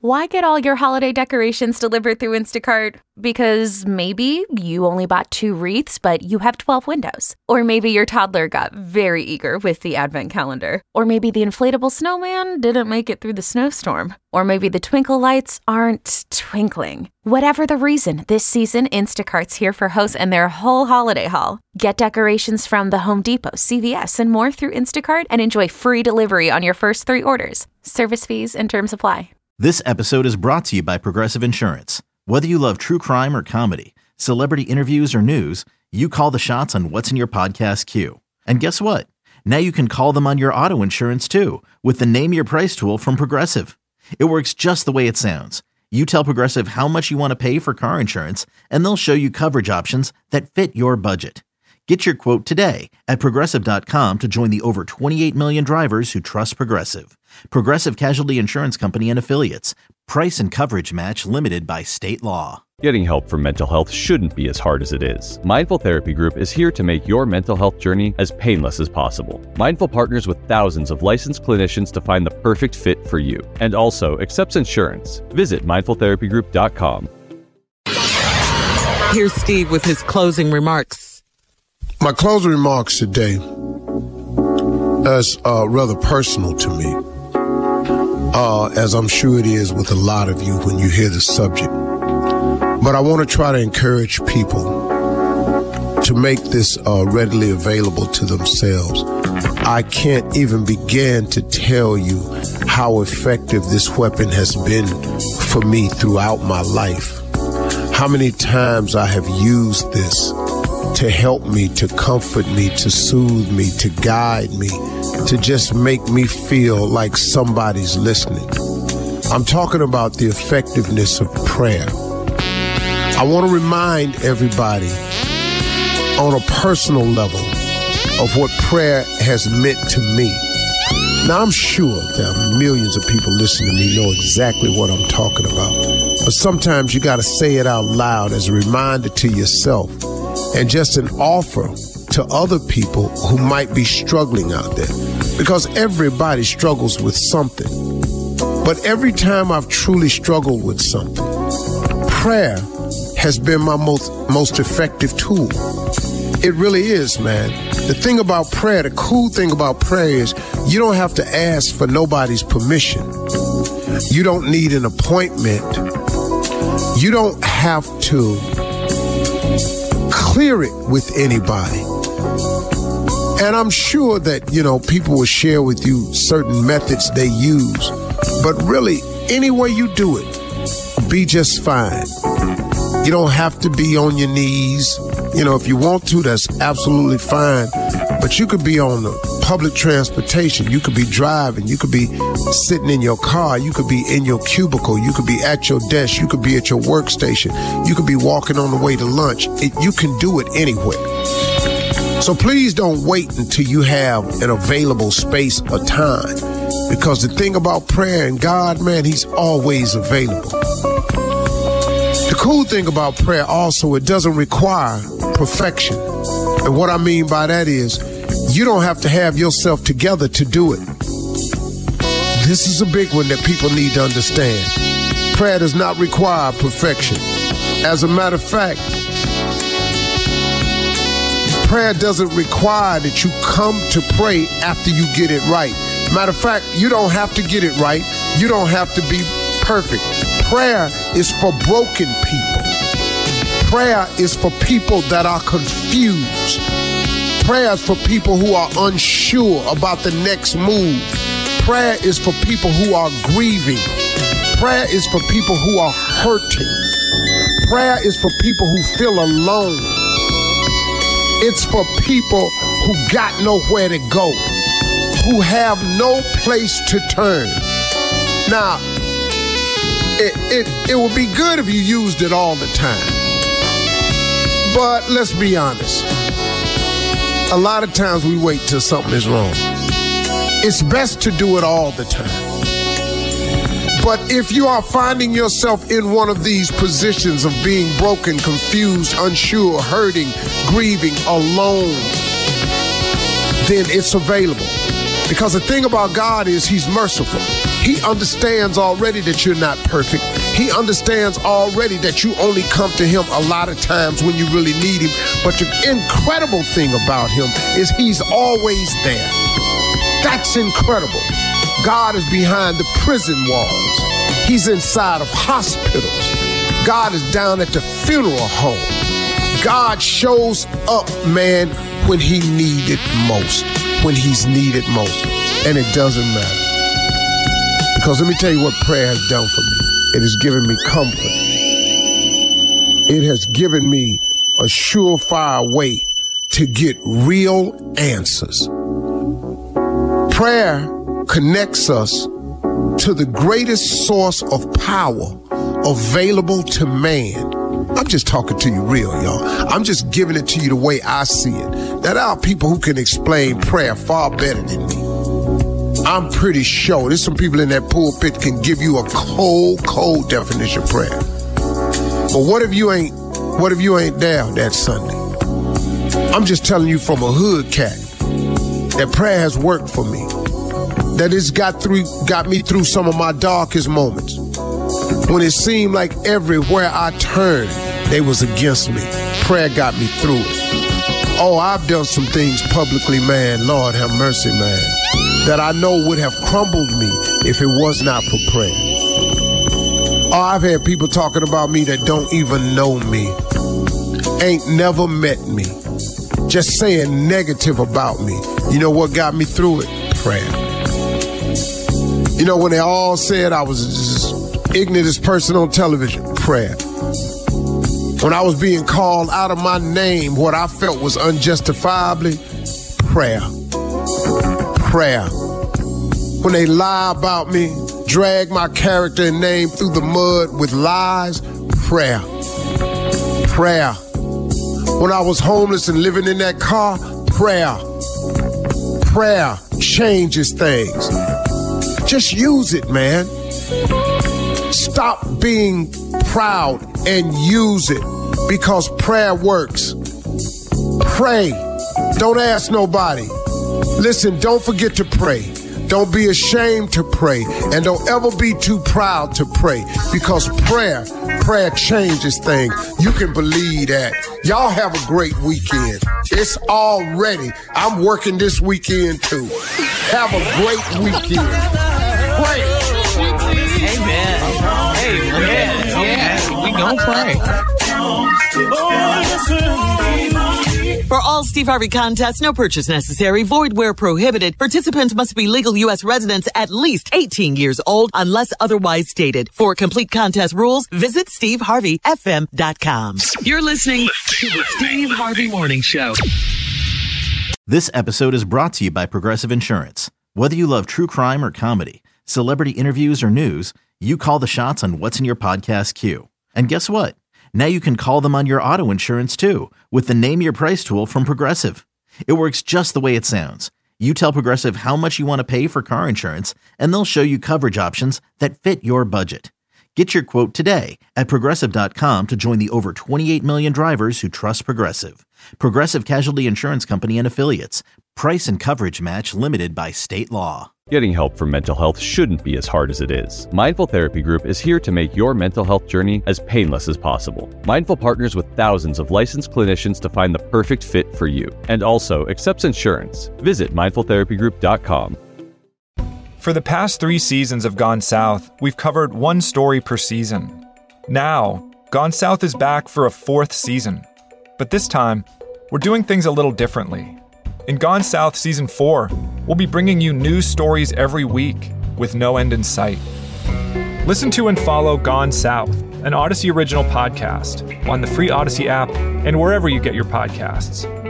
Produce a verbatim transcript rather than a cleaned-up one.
Why get all your holiday decorations delivered through Instacart? Because maybe you only bought two wreaths, but you have twelve windows. Or maybe your toddler got very eager with the advent calendar. Or maybe the inflatable snowman didn't make it through the snowstorm. Or maybe the twinkle lights aren't twinkling. Whatever the reason, this season, Instacart's here for hosts and their whole holiday haul. Get decorations from the Home Depot, C V S, and more through Instacart and enjoy free delivery on your first three orders. Service fees and terms apply. This episode is brought to you by Progressive Insurance. Whether you love true crime or comedy, celebrity interviews or news, you call the shots on what's in your podcast queue. And guess what? Now you can call them on your auto insurance too with the Name Your Price tool from Progressive. It works just the way it sounds. You tell Progressive how much you want to pay for car insurance, and they'll show you coverage options that fit your budget. Get your quote today at Progressive dot com to join the over twenty-eight million drivers who trust Progressive. Progressive Casualty Insurance Company and Affiliates. Price and coverage match limited by state law. Getting help for mental health shouldn't be as hard as it is. Mindful Therapy Group is here to make your mental health journey as painless as possible. Mindful partners with thousands of licensed clinicians to find the perfect fit for you, and also accepts insurance. Visit mindful therapy group dot com. Here's Steve with his closing remarks. My closing remarks today is uh, rather personal to me, uh, as I'm sure it is with a lot of you when you hear the subject. But I want to try to encourage people to make this uh, readily available to themselves. I can't even begin to tell you how effective this weapon has been for me throughout my life. How many times I have used this to help me, to comfort me, to soothe me, to guide me, to just make me feel like somebody's listening. I'm talking about the effectiveness of prayer. I want to remind everybody on a personal level of what prayer has meant to me. Now, I'm sure there are millions of people listening to me know exactly what I'm talking about. But sometimes you got to say it out loud as a reminder to yourself and just an offer to other people who might be struggling out there. Because everybody struggles with something. But every time I've truly struggled with something, prayer has been my most, most effective tool. It really is, man. The thing about prayer, the cool thing about prayer is you don't have to ask for nobody's permission. You don't need an appointment. You don't have to clear it with anybody. And I'm sure that, you know, people will share with you certain methods they use. But really, any way you do it, be just fine. You don't have to be on your knees. You know, if you want to, that's absolutely fine. But you could be on the public transportation. You could be driving. You could be sitting in your car. You could be in your cubicle. You could be at your desk. You could be at your workstation. You could be walking on the way to lunch. It, you can do it anywhere. So please don't wait until you have an available space or time. Because the thing about prayer and God, man, he's always available. The cool thing about prayer also, it doesn't require perfection. And what I mean by that is, you don't have to have yourself together to do it. This is a big one that people need to understand. Prayer does not require perfection. As a matter of fact, prayer doesn't require that you come to pray after you get it right. Matter of fact, you don't have to get it right. You don't have to be perfect. Prayer is for broken people. Prayer is for people that are confused. Prayer is for people who are unsure about the next move. Prayer is for people who are grieving. Prayer is for people who are hurting. Prayer is for people who feel alone. It's for people who got nowhere to go, who have no place to turn. Now, it, it, it would be good if you used it all the time. But let's be honest. A lot of times we wait till something is wrong. It's best to do it all the time. But if you are finding yourself in one of these positions of being broken, confused, unsure, hurting, grieving, alone, then it's available. Because the thing about God is he's merciful. He understands already that you're not perfect. He understands already that you only come to him a lot of times when you really need him. But the incredible thing about him is he's always there. That's incredible. God is behind the prison walls. He's inside of hospitals. God is down at the funeral home. God shows up, man, when he needed most, when he's needed most. And it doesn't matter. Because let me tell you what prayer has done for me. It has given me comfort. It has given me a surefire way to get real answers. Prayer connects us to the greatest source of power available to man. I'm just talking to you real, y'all. I'm just giving it to you the way I see it. Now, there are people who can explain prayer far better than me. I'm pretty sure there's some people in that pulpit can give you a cold, cold definition of prayer. But what if you ain't, what if you ain't there that Sunday? I'm just telling you from a hood cat that prayer has worked for me. That it's got through, got me through some of my darkest moments. When it seemed like everywhere I turned, they was against me. Prayer got me through it. Oh, I've done some things publicly, man, Lord have mercy, man, that I know would have crumbled me if it was not for prayer. Oh, I've had people talking about me that don't even know me, ain't never met me, just saying negative about me. You know what got me through it? Prayer. You know, when they all said I was just ignorantest person on television, prayer. When I was being called out of my name, what I felt was unjustifiably, prayer. Prayer. When they lie about me, drag my character and name through the mud with lies, prayer. Prayer. When I was homeless and living in that car, prayer. Prayer changes things. Just use it, man. Stop being proud and use it, because prayer works. Pray. Don't ask nobody. Listen, don't forget to pray. Don't be ashamed to pray. And don't ever be too proud to pray, because prayer, prayer changes things. You can believe that. Y'all have a great weekend. It's already, I'm working this weekend too. Have a great weekend. Pray. Amen. Amen. Yeah, we gonna pray. For all Steve Harvey contests, no purchase necessary, void where prohibited. Participants must be legal U S residents at least eighteen years old unless otherwise stated. For complete contest rules, visit steve harvey f m dot com. You're listening to the Steve Harvey Morning Show. This episode is brought to you by Progressive Insurance. Whether you love true crime or comedy, celebrity interviews or news, you call the shots on what's in your podcast queue. And guess what? Now you can call them on your auto insurance too, with the Name Your Price tool from Progressive. It works just the way it sounds. You tell Progressive how much you want to pay for car insurance, and they'll show you coverage options that fit your budget. Get your quote today at Progressive dot com to join the over twenty-eight million drivers who trust Progressive. Progressive Casualty Insurance Company and Affiliates. Price and coverage match limited by state law. Getting help for mental health shouldn't be as hard as it is. Mindful Therapy Group is here to make your mental health journey as painless as possible. Mindful partners with thousands of licensed clinicians to find the perfect fit for you, and also accepts insurance. Visit mindful therapy group dot com. For the past three seasons of Gone South, we've covered one story per season. Now, Gone South is back for a fourth season. But this time, we're doing things a little differently. In Gone South Season four, we'll be bringing you new stories every week with no end in sight. Listen to and follow Gone South, an Odyssey original podcast, on the free Odyssey app and wherever you get your podcasts.